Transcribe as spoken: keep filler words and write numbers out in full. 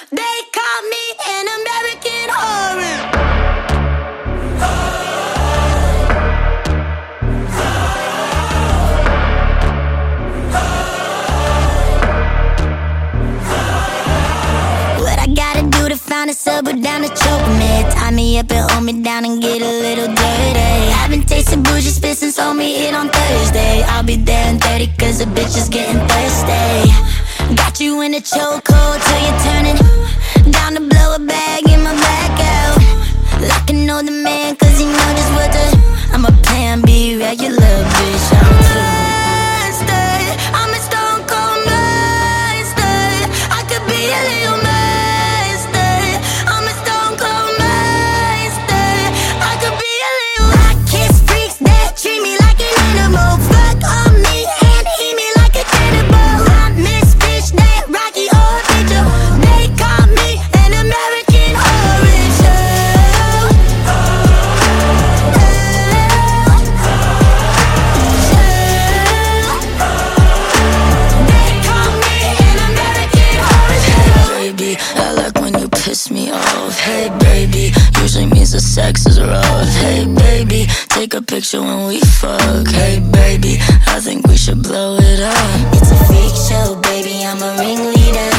They call me an American horror. What I gotta do to find a sober down to choke me? Tie me up and hold me down and get a little dirty. I've been tasting bougie spit since hold me hit on Thursday. I'll be there in thirty cause the bitch is getting thirsty. Got you in a chokehold till you're turning down to blow a bag in my back out. Like an older man cause he know just what to. I'm a plan B regular bitch, I'm too monster. I'm a stone cold monster. I could be a little monster. I'm a stone cold monster. I could be a little. I kiss freaks that treat me like an animal. Fuck on me and eat me like a cannibal. I miss bitch that Rocky or Vigil. They call me an American horror show. Baby, I like when you piss me off. Hey baby, usually means the sex is rough. Hey baby, take a picture when we fuck. Hey baby, I think we should blow it up. It's a freak show, baby, I'm a ringleader.